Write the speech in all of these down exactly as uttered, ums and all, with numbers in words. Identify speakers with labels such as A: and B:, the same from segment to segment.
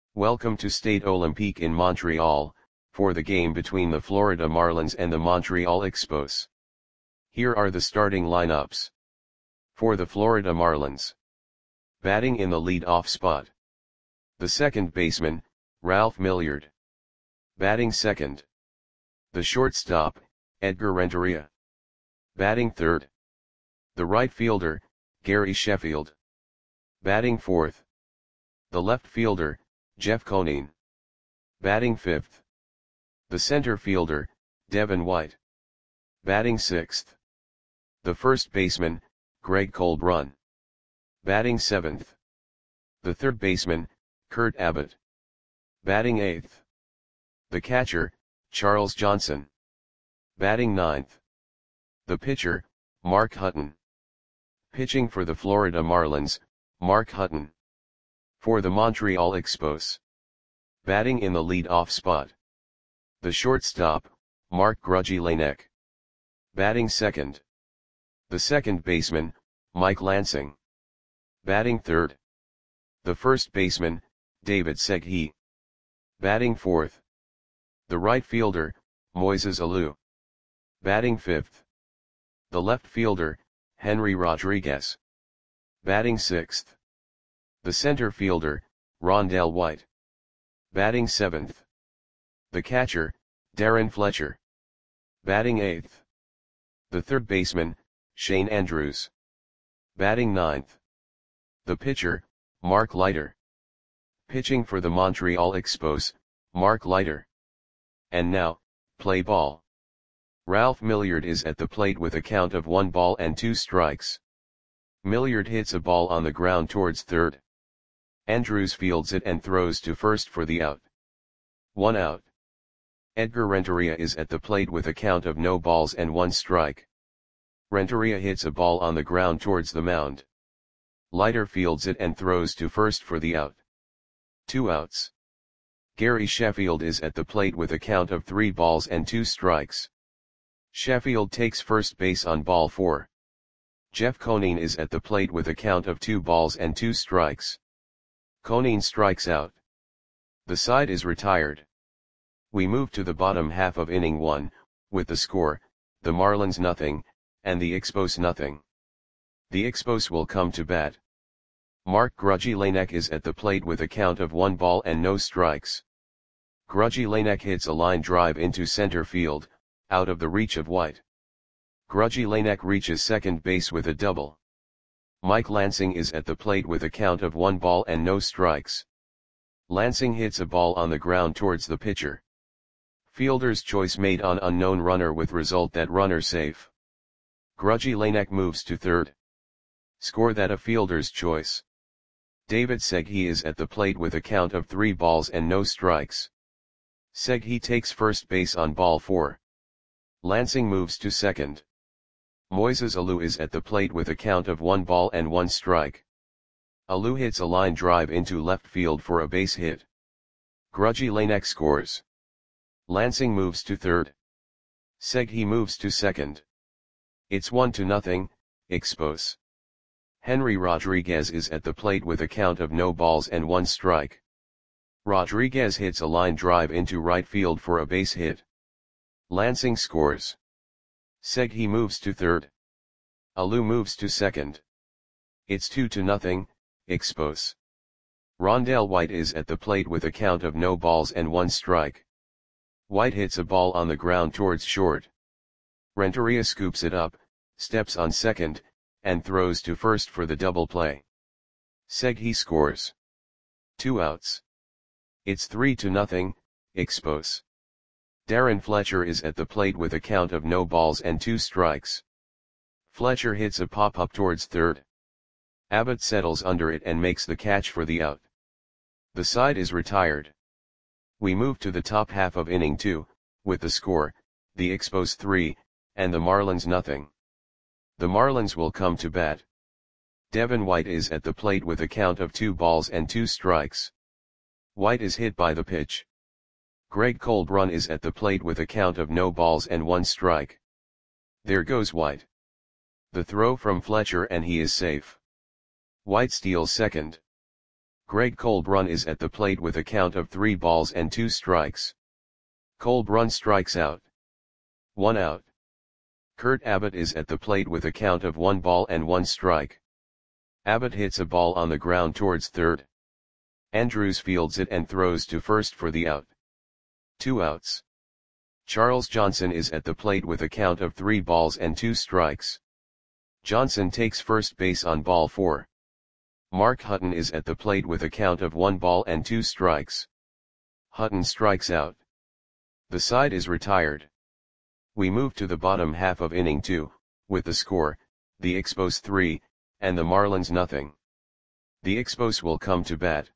A: Welcome to Stade Olympique in Montreal, for the game between the Florida Marlins and the Montreal Expos. Here are the starting lineups. For the Florida Marlins. Batting in the lead-off spot. The second baseman, Ralph Milliard. Batting second. The shortstop, Edgar Renteria. Batting third. The right fielder, Gary Sheffield. Batting fourth. The left fielder, Jeff Conine. Batting fifth. The center fielder, Devin White. Batting sixth. The first baseman, Greg Colbrunn. Batting seventh. The third baseman, Kurt Abbott. Batting eighth. The catcher, Charles Johnson. Batting ninth. The pitcher, Mark Hutton. Pitching for the Florida Marlins, Mark Hutton. For the Montreal Expos. Batting in the lead-off spot. The shortstop, Mark Grudzielanek. Batting second. The second baseman, Mike Lansing. Batting third. The first baseman, David Segui. Batting fourth. The right fielder, Moises Alou. Batting fifth. The left fielder, Henry Rodriguez. Batting sixth. The center fielder, Rondell White. Batting seventh. The catcher, Darren Fletcher. Batting eighth. The third baseman, Shane Andrews. Batting ninth. The pitcher, Mark Leiter. Pitching for the Montreal Expos, Mark Leiter. And now, play ball. Ralph Milliard is at the plate with a count of one ball and two strikes. Milliard hits a ball on the ground towards third. Andrews fields it and throws to first for the out. One out. Edgar Renteria is at the plate with a count of no balls and one strike. Renteria hits a ball on the ground towards the mound. Leiter fields it and throws to first for the out. Two outs. Gary Sheffield is at the plate with a count of three balls and two strikes. Sheffield takes first base on ball four. Jeff Conine is at the plate with a count of two balls and two strikes. Conine strikes out. The side is retired. We move to the bottom half of inning one, with the score, the Marlins nothing, and the Expos nothing. The Expos will come to bat. Mark Grudzielanek is at the plate with a count of one ball and no strikes. Grudzielanek hits a line drive into center field, out of the reach of White. Grudzielanek reaches second base with a double. Mike Lansing is at the plate with a count of one ball and no strikes. Lansing hits a ball on the ground towards the pitcher. Fielder's choice made on unknown runner with result that runner safe. Grudzielanek moves to third. Score that a fielder's choice. David Segui is at the plate with a count of three balls and no strikes. Segui takes first base on ball four. Lansing moves to second. Moises Alou is at the plate with a count of one ball and one strike. Alou hits a line drive into left field for a base hit. Grudzielanek scores. Lansing moves to third. Segui moves to second. It's one to nothing, Expos. Henry Rodriguez is at the plate with a count of no balls and one strike. Rodriguez hits a line drive into right field for a base hit. Lansing scores. Segui moves to third. Alou moves to second. It's two to nothing, Expos. Rondell White is at the plate with a count of no balls and one strike. White hits a ball on the ground towards short. Renteria scoops it up, steps on second, and throws to first for the double play. Segui scores. Two outs. It's three to nothing, Expos. Darren Fletcher is at the plate with a count of no balls and two strikes. Fletcher hits a pop-up towards third. Abbott settles under it and makes the catch for the out. The side is retired. We move to the top half of inning two, with the score, the Expos three, and the Marlins nothing. The Marlins will come to bat. Devin White is at the plate with a count of two balls and two strikes. White is hit by the pitch. Greg Colbrunn is at the plate with a count of no balls and one strike. There goes White. The throw from Fletcher and he is safe. White steals second. Greg Colbrun is at the plate with a count of three balls and two strikes. Colbrun strikes out. One out. Kurt Abbott is at the plate with a count of one ball and one strike. Abbott hits a ball on the ground towards third. Andrews fields it and throws to first for the out. Two outs. Charles Johnson is at the plate with a count of three balls and two strikes. Johnson takes first base on ball four. Mark Hutton is at the plate with a count of one ball and two strikes. Hutton strikes out. The side is retired. We move to the bottom half of inning two, with the score, the Expos three, and the Marlins nothing. The Expos will come to bat.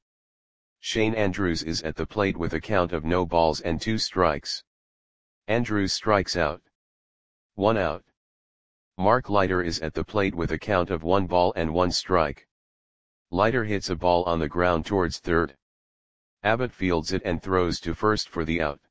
A: Shane Andrews is at the plate with a count of no balls and two strikes. Andrews strikes out. One out. Mark Leiter is at the plate with a count of one ball and one strike. Leiter hits a ball on the ground towards third. Abbott fields it and throws to first for the out.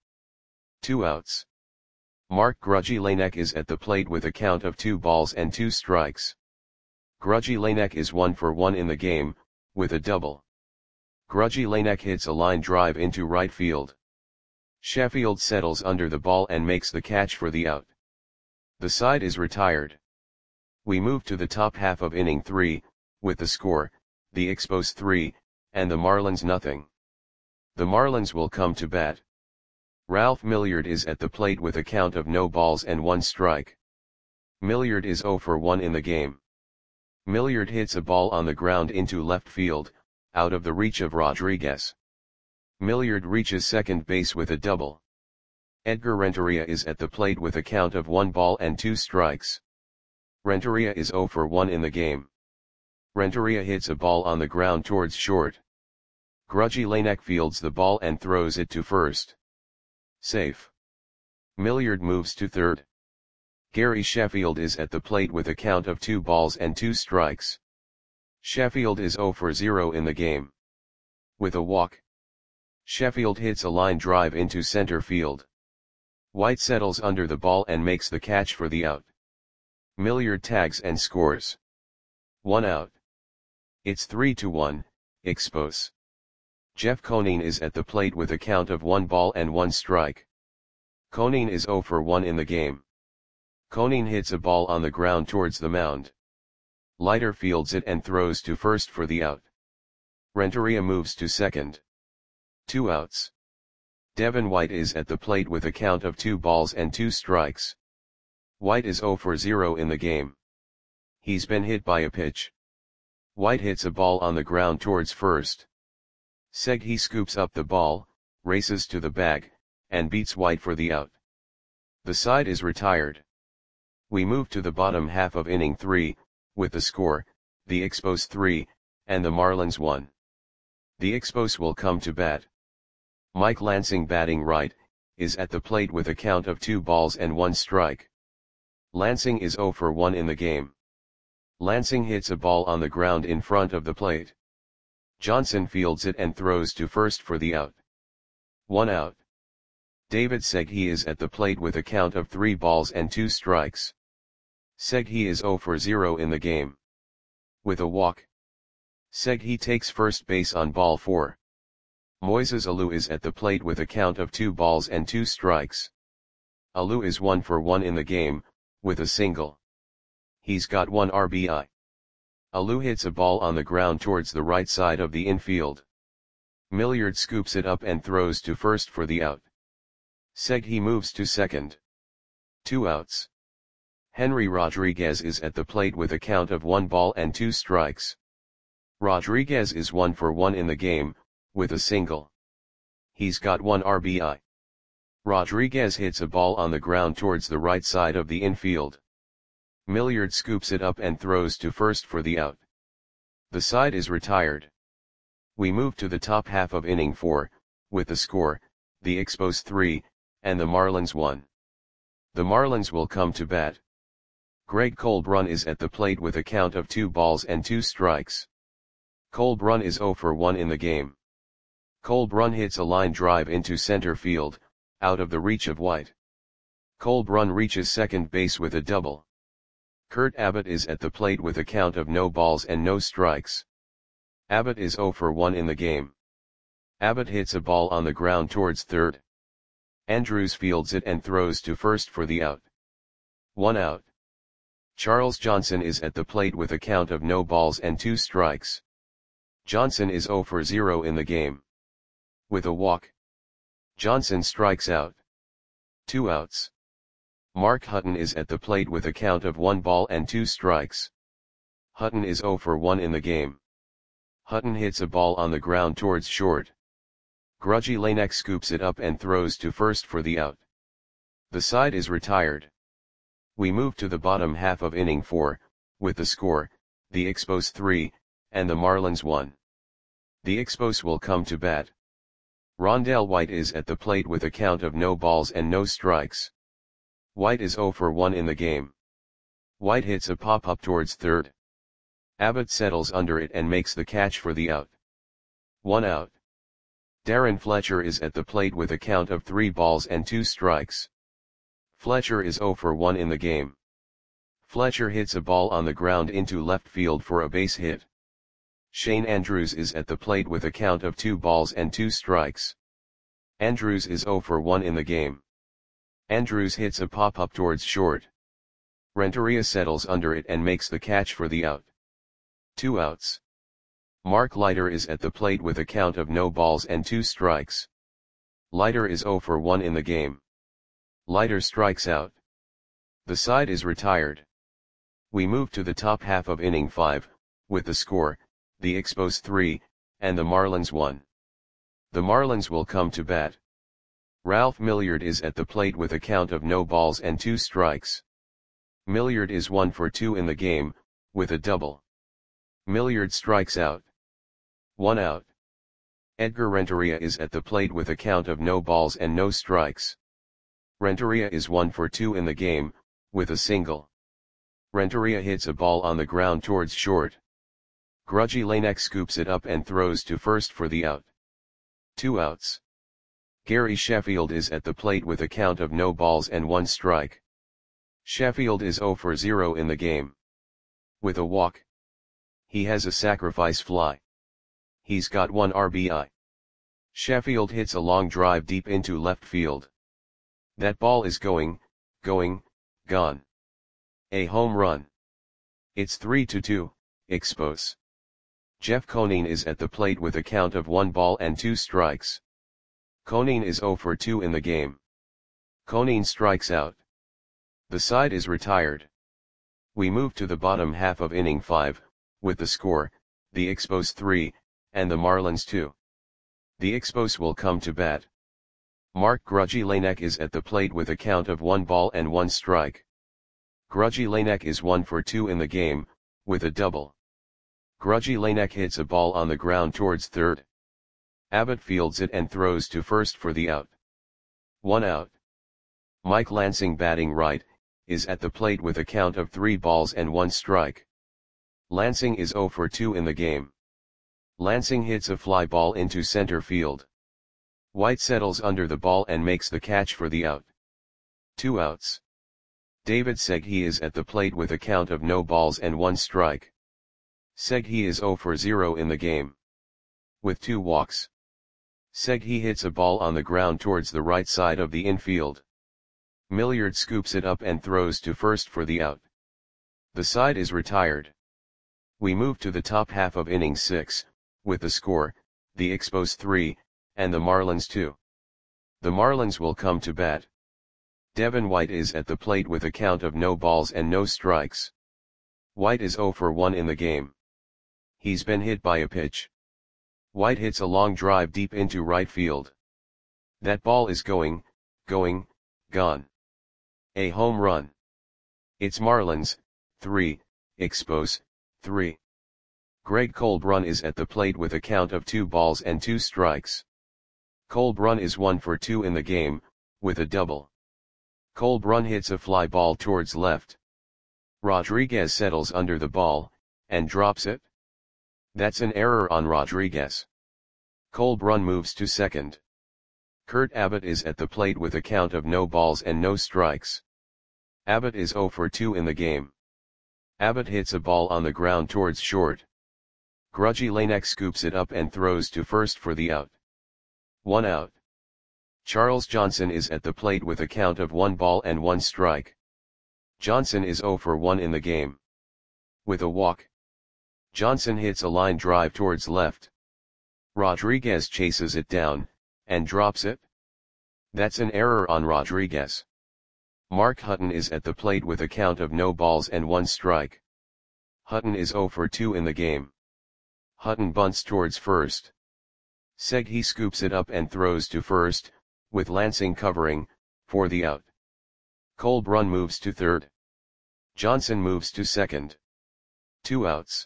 A: Two outs. Mark Grudgy Lanek is at the plate with a count of two balls and two strikes. Grudgy Lanek is one for one in the game, with a double. Grudgy Lanek hits a line drive into right field. Sheffield settles under the ball and makes the catch for the out. The side is retired. We move to the top half of inning three, with the score, the Expos three, and the Marlins nothing. The Marlins will come to bat. Ralph Milliard is at the plate with a count of no balls and one strike. Milliard is zero for one in the game. Milliard hits a ball on the ground into left field, out of the reach of Rodriguez. Milliard reaches second base with a double. Edgar Renteria is at the plate with a count of one ball and two strikes. Renteria is zero for one in the game. Renteria hits a ball on the ground towards short. Grudgy Lanek fields the ball and throws it to first. Safe. Milliard moves to third. Gary Sheffield is at the plate with a count of two balls and two strikes. Sheffield is zero for zero in the game. With a walk. Sheffield hits a line drive into center field. White settles under the ball and makes the catch for the out. Milliard tags and scores. One out. It's three to one, Expos. Jeff Conine is at the plate with a count of one ball and one strike. Conine is zero for one in the game. Conine hits a ball on the ground towards the mound. Leiter fields it and throws to first for the out. Renteria moves to second. Two outs. Devin White is at the plate with a count of two balls and two strikes. White is zero for zero in the game. He's been hit by a pitch. White hits a ball on the ground towards first. Seghi scoops up the ball, races to the bag, and beats White for the out. The side is retired. We move to the bottom half of inning three, with the score, the Expos three, and the Marlins one. The Expos will come to bat. Mike Lansing batting right, is at the plate with a count of two balls and one strike. Lansing is zero for one in the game. Lansing hits a ball on the ground in front of the plate. Johnson fields it and throws to first for the out. One out. David Seghi is at the plate with a count of three balls and two strikes. Seghi is zero for zero in the game. With a walk. Seghi takes first base on ball four. Moises Alou is at the plate with a count of two balls and two strikes. Alou is one for one in the game, with a single. He's got one R B I. Alou hits a ball on the ground towards the right side of the infield. Milliard scoops it up and throws to first for the out. Seghi moves to second. Two outs. Henry Rodriguez is at the plate with a count of one ball and two strikes. Rodriguez is one for one in the game, with a single. He's got one R B I. Rodriguez hits a ball on the ground towards the right side of the infield. Milliard scoops it up and throws to first for the out. The side is retired. We move to the top half of inning four, with the score, the Expos three, and the Marlins one. The Marlins will come to bat. Greg Colbrun is at the plate with a count of two balls and two strikes. Colbrun is zero for one in the game. Colbrun hits a line drive into center field, out of the reach of White. Colbrun reaches second base with a double. Kurt Abbott is at the plate with a count of no balls and no strikes. Abbott is zero for one in the game. Abbott hits a ball on the ground towards third. Andrews fields it and throws to first for the out. One out. Charles Johnson is at the plate with a count of no balls and two strikes. Johnson is zero for zero in the game. With a walk, Johnson strikes out. Two outs. Mark Hutton is at the plate with a count of one ball and two strikes. Hutton is zero for one in the game. Hutton hits a ball on the ground towards short. Grudgy Lanek scoops it up and throws to first for the out. The side is retired. We move to the bottom half of inning four, with the score, the Expos three, and the Marlins one. The Expos will come to bat. Rondell White is at the plate with a count of no balls and no strikes. White is zero for one in the game. White hits a pop-up towards third. Abbott settles under it and makes the catch for the out. One out. Darren Fletcher is at the plate with a count of three balls and two strikes. Fletcher is zero for one in the game. Fletcher hits a ball on the ground into left field for a base hit. Shane Andrews is at the plate with a count of two balls and two strikes. Andrews is zero for one in the game. Andrews hits a pop-up towards short. Renteria settles under it and makes the catch for the out. Two outs. Mark Leiter is at the plate with a count of no balls and two strikes. Leiter is zero for one in the game. Leiter strikes out. The side is retired. We move to the top half of inning five, with the score, the Expos three, and the Marlins one. The Marlins will come to bat. Ralph Milliard is at the plate with a count of no balls and two strikes. Milliard is one for two in the game, with a double. Milliard strikes out. One out. Edgar Renteria is at the plate with a count of no balls and no strikes. Renteria is one for two in the game, with a single. Renteria hits a ball on the ground towards short. Grudgy Lanek scoops it up and throws to first for the out. Two outs. Gary Sheffield is at the plate with a count of no balls and one strike. Sheffield is zero for zero in the game. With a walk. He has a sacrifice fly. He's got one R B I. Sheffield hits a long drive deep into left field. That ball is going, going, gone. A home run. It's three to two, Expos. Jeff Conine is at the plate with a count of one ball and two strikes. Conine is zero for two in the game. Conine strikes out. The side is retired. We move to the bottom half of inning five, with the score, the Expos three, and the Marlins two. The Expos will come to bat. Mark Grudgy Lanek is at the plate with a count of one ball and one strike. Grudgy Lanek is one for two in the game, with a double. Grudgy Lanek hits a ball on the ground towards third. Abbott fields it and throws to first for the out. One out. Mike Lansing, batting right, is at the plate with a count of three balls and one strike. Lansing is zero for two in the game. Lansing hits a fly ball into center field. White settles under the ball and makes the catch for the out. Two outs. David Seghi is at the plate with a count of no balls and one strike. Seghi is zero for zero in the game. With two walks. Seghi hits a ball on the ground towards the right side of the infield. Milliard scoops it up and throws to first for the out. The side is retired. We move to the top half of inning six, with the score, the Expos three, and the Marlins two. The Marlins will come to bat. Devin White is at the plate with a count of no balls and no strikes. White is zero for one in the game. He's been hit by a pitch. White hits a long drive deep into right field. That ball is going, going, gone. A home run. It's Marlins, three, Expos, three. Greg Colbrun is at the plate with a count of two balls and two strikes. Colbrun is one for two in the game, with a double. Colbrun hits a fly ball towards left. Rodriguez settles under the ball, and drops it. That's an error on Rodriguez. Colbrun moves to second. Kurt Abbott is at the plate with a count of no balls and no strikes. Abbott is zero for two in the game. Abbott hits a ball on the ground towards short. Grudgy Lanek scoops it up and throws to first for the out. One out. Charles Johnson is at the plate with a count of one ball and one strike. Johnson is zero for one in the game. With a walk, Johnson hits a line drive towards left. Rodriguez chases it down, and drops it. That's an error on Rodriguez. Mark Hutton is at the plate with a count of no balls and one strike. Hutton is zero for two in the game. Hutton bunts towards first. Segui scoops it up and throws to first, with Lansing covering, for the out. Cole Brun moves to third. Johnson moves to second. Two outs.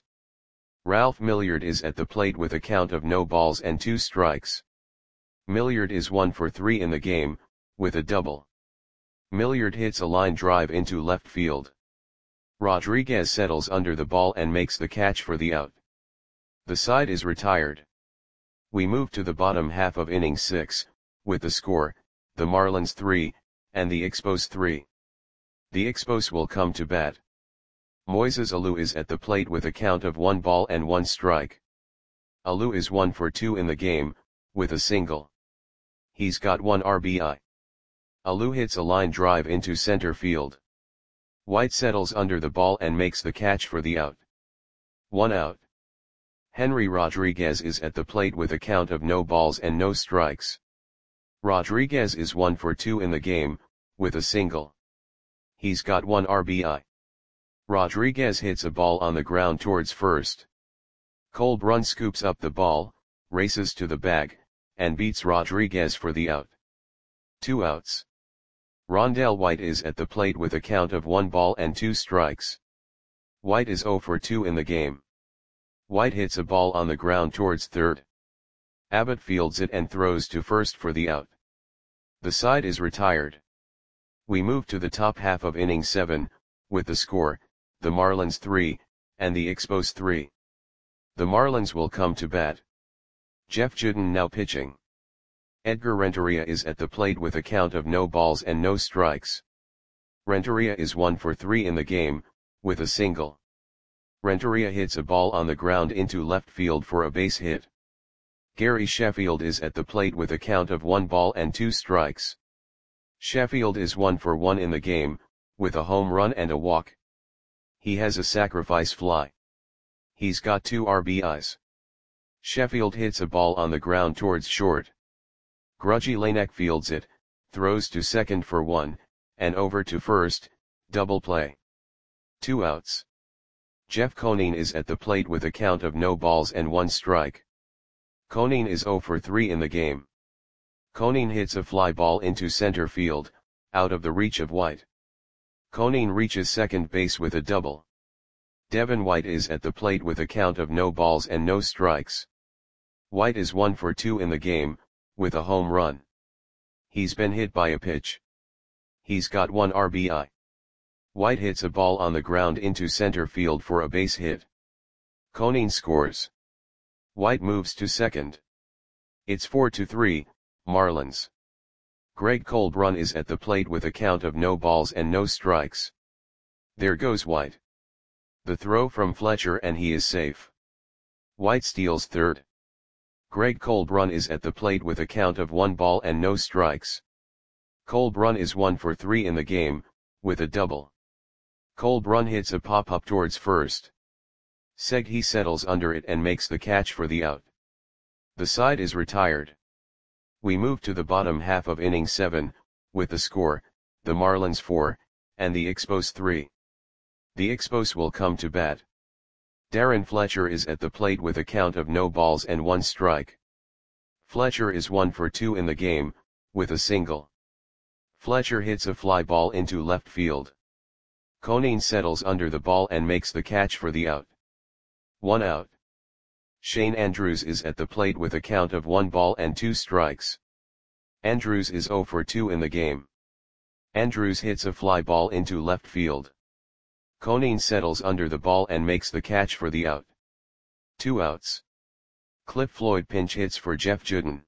A: Ralph Milliard is at the plate with a count of no balls and two strikes. Milliard is one for three in the game, with a double. Milliard hits a line drive into left field. Rodriguez settles under the ball and makes the catch for the out. The side is retired. We move to the bottom half of inning six, with the score, the Marlins three, and the Expos three. The Expos will come to bat. Moises Alou is at the plate with a count of one ball and one strike. Alou is one for two in the game, with a single. He's got one R B I. Alou hits a line drive into center field. White settles under the ball and makes the catch for the out. One out. Henry Rodriguez is at the plate with a count of no balls and no strikes. Rodriguez is one for two in the game, with a single. He's got one R B I. Rodriguez hits a ball on the ground towards first. Cole Brun scoops up the ball, races to the bag, and beats Rodriguez for the out. Two outs. Rondell White is at the plate with a count of one ball and two strikes. White is zero for two in the game. White hits a ball on the ground towards third. Abbott fields it and throws to first for the out. The side is retired. We move to the top half of inning seven, with the score, the Marlins three, and the Expos three. The Marlins will come to bat. Jeff Juden now pitching. Edgar Renteria is at the plate with a count of no balls and no strikes. Renteria is one for three in the game, with a single. Renteria hits a ball on the ground into left field for a base hit. Gary Sheffield is at the plate with a count of one ball and two strikes. Sheffield is one for one in the game, with a home run and a walk. He has a sacrifice fly. He's got two R B Is. Sheffield hits a ball on the ground towards short. Grudgy Lanek fields it, throws to second for one, and over to first, double play. Two outs. Jeff Conine is at the plate with a count of no balls and one strike. Conine is zero for three in the game. Conine hits a fly ball into center field, out of the reach of White. Conine reaches second base with a double. Devin White is at the plate with a count of no balls and no strikes. White is one for two in the game, with a home run. He's been hit by a pitch. He's got one R B I. White hits a ball on the ground into center field for a base hit. Conine scores. White moves to second. It's four to three, Marlins. Greg Cole Brun is at the plate with a count of no balls and no strikes. There goes White. The throw from Fletcher and he is safe. White steals third. Greg Cole Brun is at the plate with a count of one ball and no strikes. Cole Brun is one for three in the game, with a double. Cole Brun hits a pop-up towards first. Segui settles under it and makes the catch for the out. The side is retired. We move to the bottom half of inning seven, with the score, the Marlins four, and the Expos three. The Expos will come to bat. Darren Fletcher is at the plate with a count of no balls and one strike. Fletcher is one for two in the game, with a single. Fletcher hits a fly ball into left field. Conine settles under the ball and makes the catch for the out. One out. Shane Andrews is at the plate with a count of one ball and two strikes. Andrews is zero for two in the game. Andrews hits a fly ball into left field. Conine settles under the ball and makes the catch for the out. Two outs. Cliff Floyd pinch hits for Jeff Juden.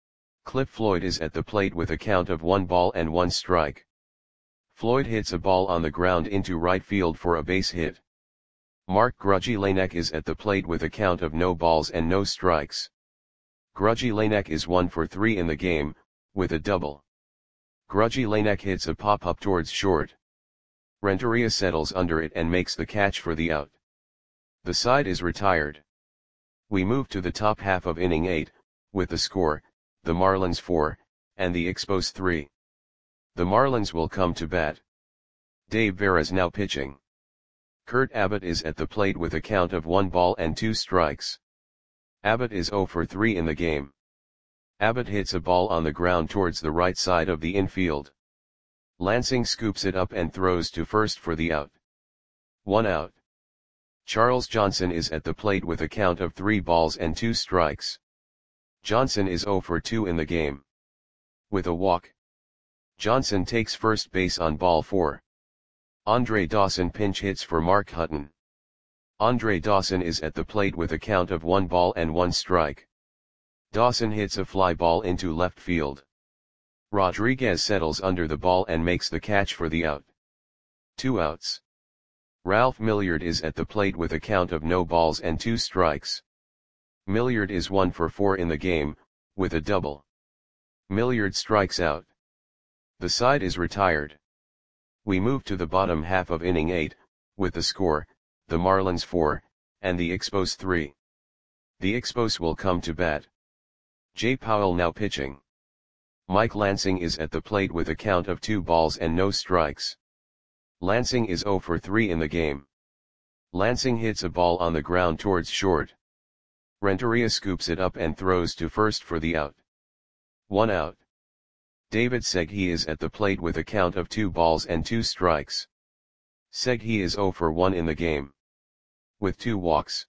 A: Cliff Floyd is at the plate with a count of one ball and one strike. Floyd hits a ball on the ground into right field for a base hit. Marc Grugy-Laennec is at the plate with a count of no balls and no strikes. Grugy-Laennec is one for three in the game, with a double. Grugy-Laennec hits a pop-up towards short. Renteria settles under it and makes the catch for the out. The side is retired. We move to the top half of inning eight, with the score, the Marlins four, and the Expos three. The Marlins will come to bat. Dave Veras now pitching. Kurt Abbott is at the plate with a count of one ball and two strikes. Abbott is zero for three in the game. Abbott hits a ball on the ground towards the right side of the infield. Lansing scoops it up and throws to first for the out. One out. Charles Johnson is at the plate with a count of three balls and two strikes. Johnson is zero for two in the game. With a walk. Johnson takes first base on ball four. Andre Dawson pinch hits for Mark Hutton. Andre Dawson is at the plate with a count of one ball and one strike. Dawson hits a fly ball into left field. Rodriguez settles under the ball and makes the catch for the out. Two outs. Ralph Milliard is at the plate with a count of no balls and two strikes. Milliard is one for four in the game, with a double. Milliard strikes out. The side is retired. We move to the bottom half of inning eight, with the score, the Marlins four, and the Expos three. The Expos will come to bat. Jay Powell now pitching. Mike Lansing is at the plate with a count of two balls and no strikes. Lansing is zero for three in the game. Lansing hits a ball on the ground towards short. Renteria scoops it up and throws to first for the out. One out. David Segui is at the plate with a count of two balls and two strikes. Segui is zero for one in the game. With two walks.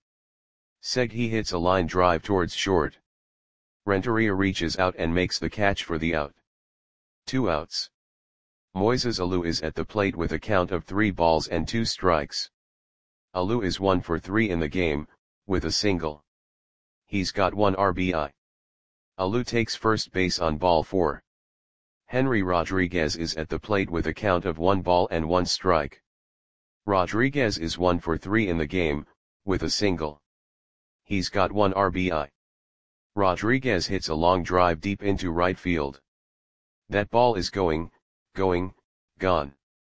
A: Segui hits a line drive towards short. Renteria reaches out and makes the catch for the out. Two outs. Moises Alou is at the plate with a count of three balls and two strikes. Alou is one for three in the game, with a single. He's got one R B I. Alou takes first base on ball four. Henry Rodriguez is at the plate with a count of one ball and one strike. Rodriguez is one for three in the game, with a single. He's got one R B I. Rodriguez hits a long drive deep into right field. That ball is going, going, gone.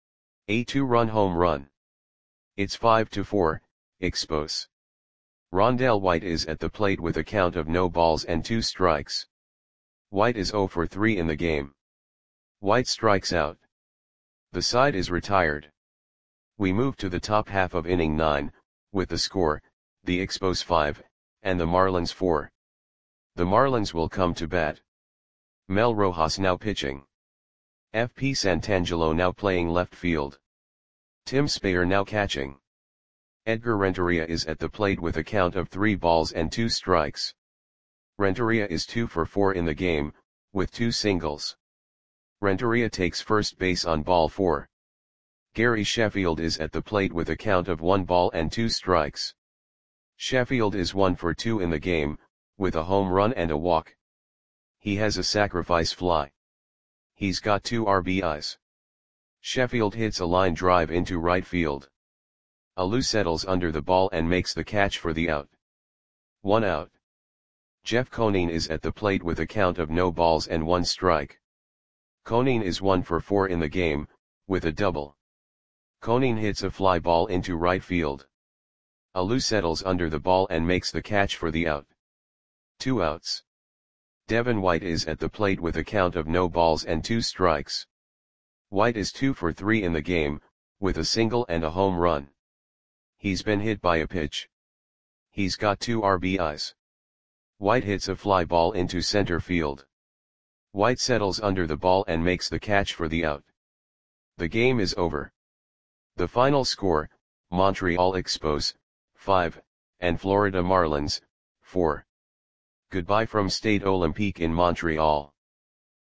A: A two-run home run. It's five to four, Expos. Rondell White is at the plate with a count of no balls and two strikes. White is zero for three in the game. White strikes out. The side is retired. We move to the top half of inning nine, with the score, the Expos five, and the Marlins four. The Marlins will come to bat. Mel Rojas now pitching. F P Santangelo now playing left field. Tim Spayer now catching. Edgar Renteria is at the plate with a count of three balls and two strikes. Renteria is two for four in the game, with two singles. Renteria takes first base on ball four. Gary Sheffield is at the plate with a count of one ball and two strikes. Sheffield is one for two in the game, with a home run and a walk. He has a sacrifice fly. He's got two R B Is. Sheffield hits a line drive into right field. Alou settles under the ball and makes the catch for the out. One out. Jeff Conine is at the plate with a count of no balls and one strike. Conine is one for four in the game, with a double. Conine hits a fly ball into right field. Alou settles under the ball and makes the catch for the out. Two outs. Devin White is at the plate with a count of no balls and two strikes. White is two for three in the game, with a single and a home run. He's been hit by a pitch. He's got two R B Is. White hits a fly ball into center field. White settles under the ball and makes the catch for the out. The game is over. The final score, Montreal Expos, five, and Florida Marlins, four. Goodbye from Stade Olympique in Montreal.